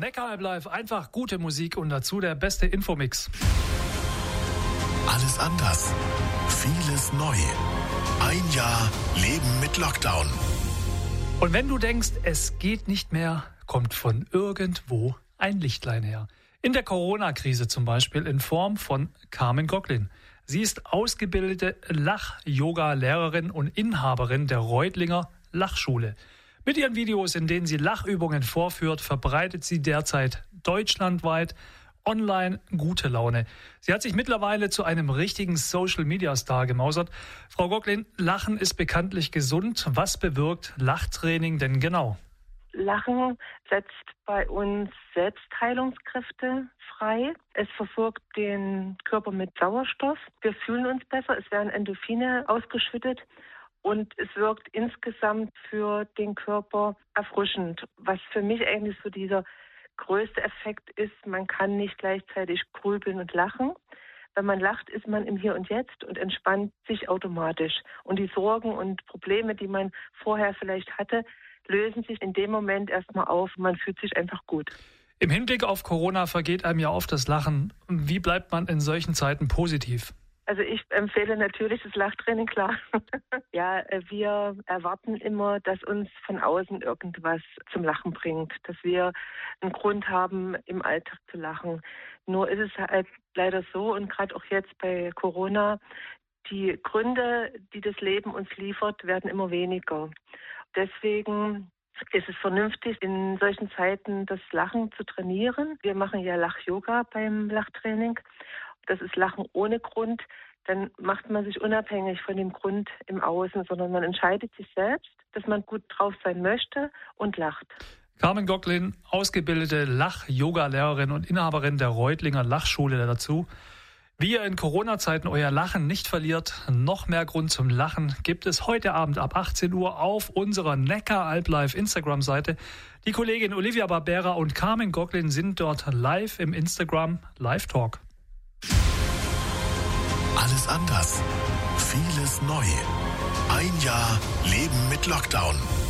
Neckaralb Live, einfach gute Musik und dazu der beste Infomix. Alles anders. Vieles neu. Ein Jahr Leben mit Lockdown. Und wenn du denkst, es geht nicht mehr, kommt von irgendwo ein Lichtlein her. In der Corona-Krise zum Beispiel in Form von Carmen Gocklin. Sie ist ausgebildete Lach-Yoga-Lehrerin und Inhaberin der Reutlinger Lachschule. Mit ihren Videos, in denen sie Lachübungen vorführt, verbreitet sie derzeit deutschlandweit online gute Laune. Sie hat sich mittlerweile zu einem richtigen Social-Media-Star gemausert. Frau Gocklin, Lachen ist bekanntlich gesund. Was bewirkt Lachtraining denn genau? Lachen setzt bei uns Selbstheilungskräfte frei. Es versorgt den Körper mit Sauerstoff. Wir fühlen uns besser. Es werden Endorphine ausgeschüttet. Und es wirkt insgesamt für den Körper erfrischend. Was für mich eigentlich so dieser größte Effekt ist, man kann nicht gleichzeitig grübeln und lachen. Wenn man lacht, ist man im Hier und Jetzt und entspannt sich automatisch. Und die Sorgen und Probleme, die man vorher vielleicht hatte, lösen sich in dem Moment erstmal auf. Man fühlt sich einfach gut. Im Hinblick auf Corona vergeht einem ja oft das Lachen. Wie bleibt man in solchen Zeiten positiv? Also ich empfehle natürlich das Lachtraining, klar. Ja, wir erwarten immer, dass uns von außen irgendwas zum Lachen bringt, dass wir einen Grund haben, im Alltag zu lachen. Nur ist es halt leider so, und gerade auch jetzt bei Corona, die Gründe, die das Leben uns liefert, werden immer weniger. Deswegen ist es vernünftig, in solchen Zeiten das Lachen zu trainieren. Wir machen ja Lach-Yoga beim Lachtraining. Das ist Lachen ohne Grund. Dann macht man sich unabhängig von dem Grund im Außen, sondern man entscheidet sich selbst, dass man gut drauf sein möchte und lacht. Carmen Gocklin, ausgebildete Lach-Yoga-Lehrerin und Inhaberin der Reutlinger Lachschule dazu. Wie ihr in Corona-Zeiten euer Lachen nicht verliert, noch mehr Grund zum Lachen gibt es heute Abend ab 18 Uhr auf unserer Neckaralb Live Instagram-Seite. Die Kollegin Olivia Barbera und Carmen Gocklin sind dort live im Instagram Live Talk. Alles anders. Vieles neu. Ein Jahr Leben mit Lockdown.